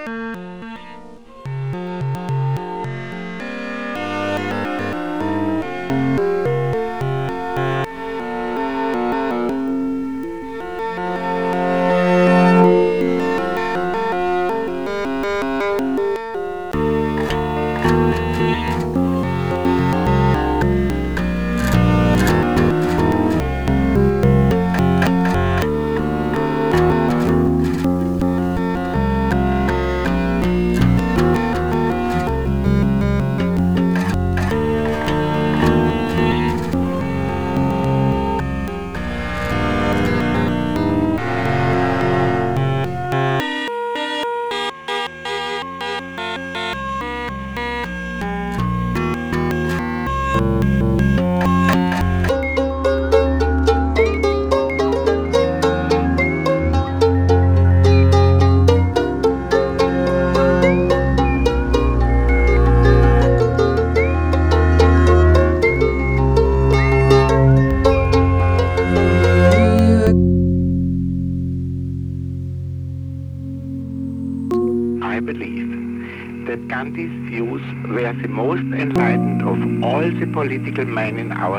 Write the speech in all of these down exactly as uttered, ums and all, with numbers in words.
I believe that Gandhi's views were the most enlightened of all the political men in our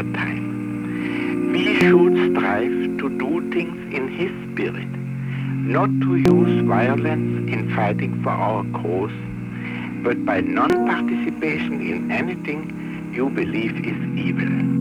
time. We should strive to do things in his spirit, not to use violence in fighting for our cause, but by non-participation in anything you believe is evil.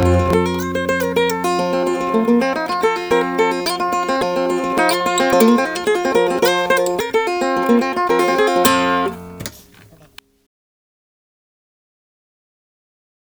Thank you.